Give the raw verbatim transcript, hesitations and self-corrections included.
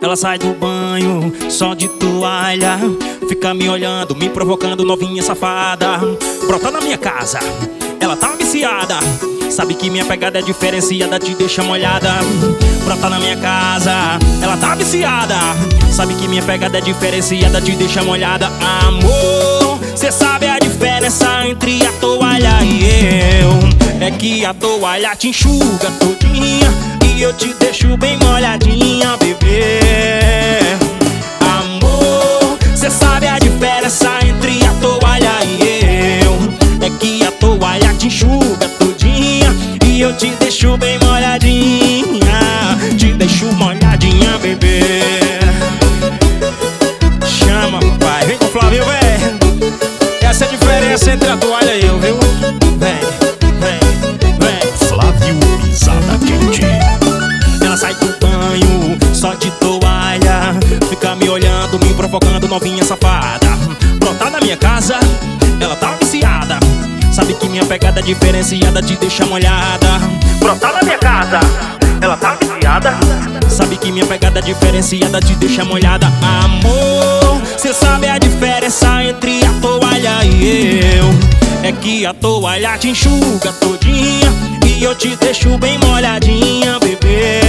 Ela sai do banho só de toalha, fica me olhando, me provocando, novinha safada. Brota na minha casa, ela tá viciada, sabe que minha pegada é diferenciada, te deixa molhada. Brota na minha casa, ela tá viciada, sabe que minha pegada é diferenciada, te deixa molhada. Amor, cê sabe a diferença entre a toalha e eu? É que a toalha te enxuga todinha e eu te deixo bem molhadinha, bebê. Amor, cê sabe a diferença entre a toalha e eu? É que a toalha te enxuga todinha e eu te deixo bem molhadinha, te deixo molhadinha, bebê. Chama, papai, vem com o Flavinho, vem. Essa é a diferença entre a toalha e eu, viu? Vem, vem, vem. Flávio Pisada Quente. Ela sai do banho só de toalha, fica me olhando, me provocando, novinha safada. Brota na minha casa, ela tá viciada, sabe que minha pegada é diferenciada, te deixa molhada. Brota na minha casa, ela tá viciada, sabe que minha pegada é diferenciada, te deixa molhada. Amor, cê sabe a diferença entre a toalha e eu? É que a toalha te enxuga todinha e eu te deixo bem molhadinha, bebê.